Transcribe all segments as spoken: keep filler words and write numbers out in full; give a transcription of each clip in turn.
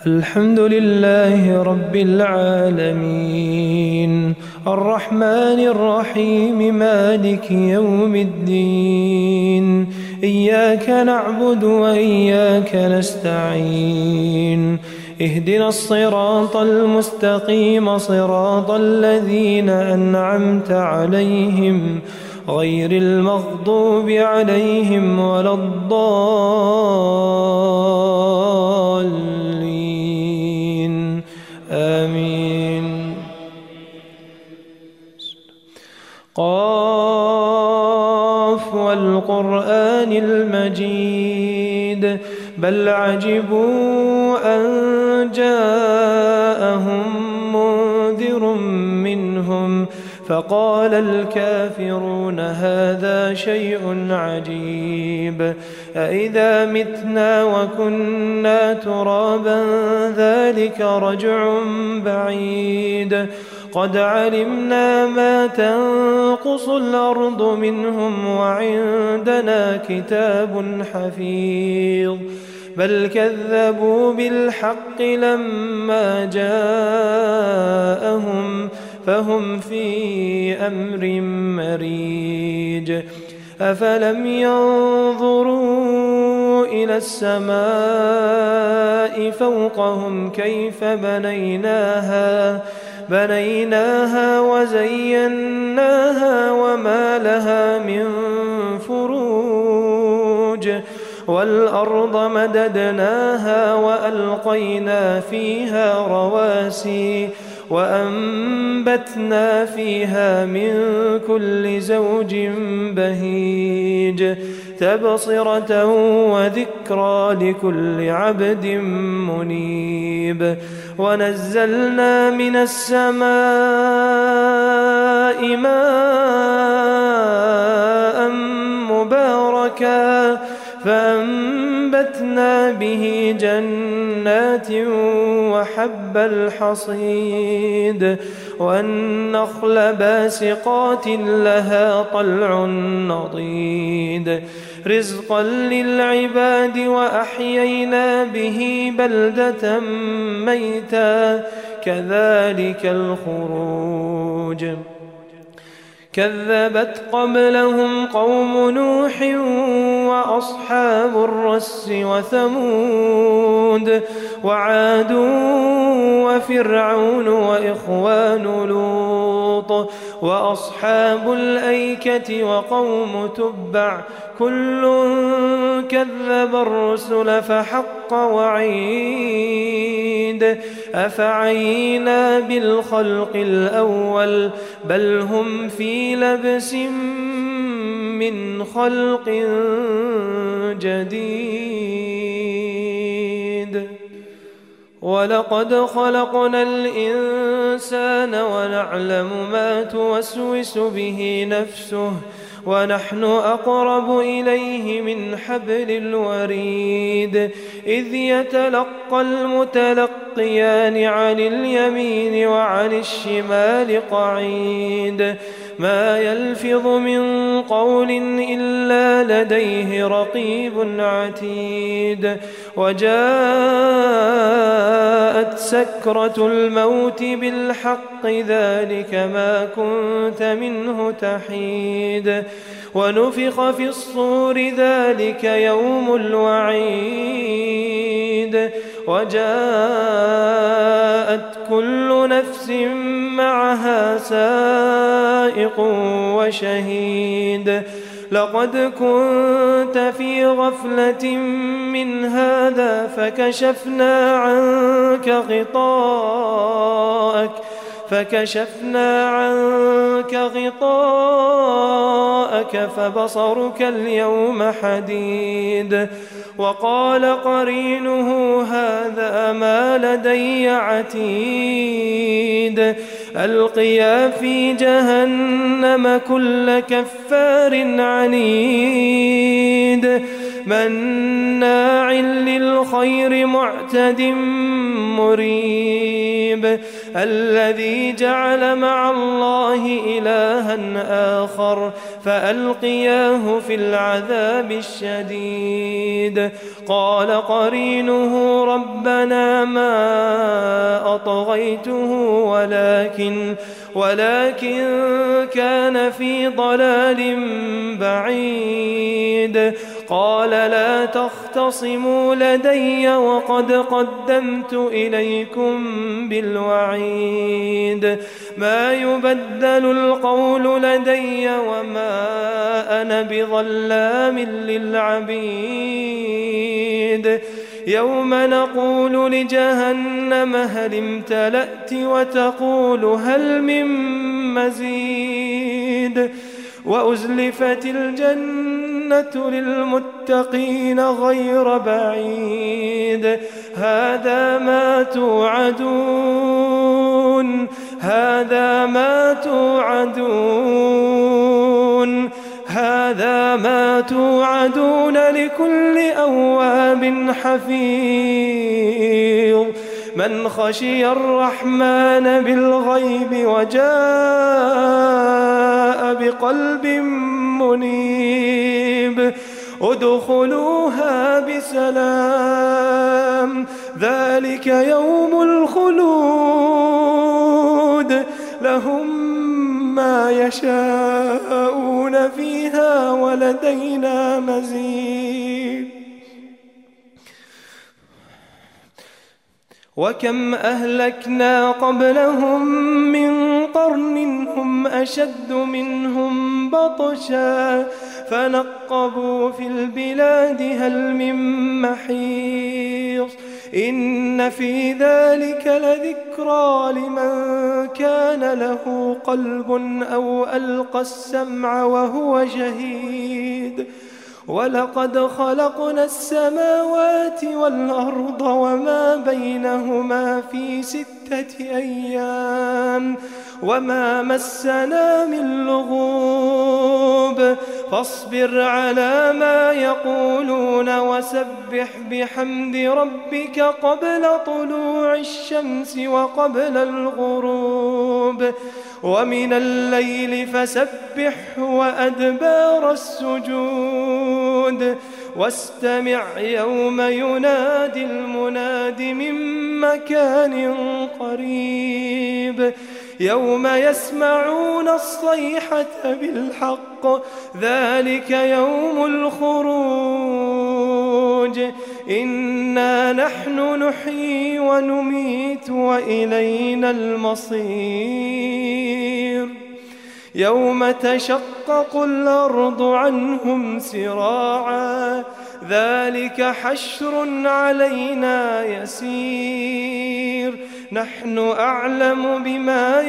الحمد لله رب العالمين الرحمن الرحيم مالك يوم الدين إياك نعبد وإياك نستعين اهدنا الصراط المستقيم صراط الذين أنعمت عليهم غير المغضوب عليهم ولا الضالين آمين. قاف والقرآن المجيد بل عجبوا أن جاءهم منذر منهم فقال الكافرون هذا شيء عجيب أإذا متنا وكنا ترابا ذلك رجع بعيد قد علمنا ما تنقص الأرض منهم وعندنا كتاب حفيظ بل كذبوا بالحق لما جاءهم فهم في أمر مريج أفلم ينظروا إلى السماء فوقهم كيف بنيناها بنيناها وزيناها وما لها من فروج والأرض مددناها وألقينا فيها رواسي وأنبتنا فيها من كل زوج بهيج تبصرة وذكرى لكل عبد منيب ونزلنا من السماء ماء مباركا فأنبتنا به جنات وحب الحصيد والنخل باسقات لها طلع نضيد رزقا للعباد وأحيينا به بلدة ميتا كذلك الخروج كذبت قبلهم قوم نوح وأصحاب الرس وثمود وعاد وفرعون وإخوان لوط وأصحاب الأيكة وقوم تبع كل كذب الرسل فحق وعيد أفعينا بالخلق الأول بل هم في لبس من خلق جديد ولقد خلقنا الإنسان ونعلم ما توسوس به نفسه ونحن أقرب إليه من حبل الوريد إذ يتلقى المتلقيان عن اليمين وعن الشمال قعيد ما يلفظ من قول إلا لديه رقيب عتيد وجاءت سكرة الموت بالحق ذلك ما كنت منه تحيد ونفخ في الصور ذلك يوم الوعيد وجاءت كل نفس معها سائق وشهيد لقد كنت في غفلة من هذا فكشفنا عنك غطاءك فكشفنا عنك غطاءك فبصرك اليوم حديد وقال قرينه هذا ما لدي عتيد ألقيا في جهنم كل كفار عنيد مناع للخير معتد مريب الذي جعل مع الله إلها آخر فألقياه في العذاب الشديد قال قرينه ربنا ما أطغيته ولكن ولكن كان في ضلال بعيد قال لا تختصموا لدي وقد قدمت إليكم بالوعيد ما يبدل القول لدي وما أنا بظلام للعبيد يوم نقول لجهنم هل امتلأت وتقول هل من مزيد وأزلفت الجنة للمتقين غير بعيد هذا ما توعدون هذا ما توعدون هذا ما توعدون لكل أواب حفيظ من خشي الرحمن بالغيب وجاء بقلب منيب ادخلوها بسلام ذلك يوم الخلود لهم ما يشاءون فيها ولدينا مزيد وكم أهلكنا قبلهم من قرن هم أشد منهم بطشا فنقبوا في البلاد هل من محيص إن في ذلك لذكرى لمن كان له قلب أو ألقى السمع وهو شهيد ولقد خلقنا السماوات والأرض وما بينهما في ستة أيام وما مسنا من لغوب فاصبر على ما يقولون وسبح بحمد ربك قبل طلوع الشمس وقبل الغروب ومن الليل فسبح وأدبار السجود واستمع يوم ينادي المناد من مكان قريب يوم يسمعون الصيحة بالحق ذلك يوم الخروج إنا نحن نحيي ونميت وإلينا المصير يوم تشقق الأرض عنهم سراعا ذلك حشر علينا يسير نحن أعلم بما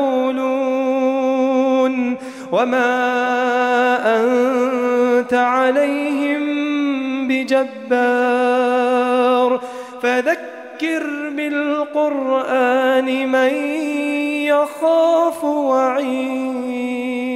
يقولون وما أنت عليهم بجبار فذكر بالقرآن من يخاف وعيد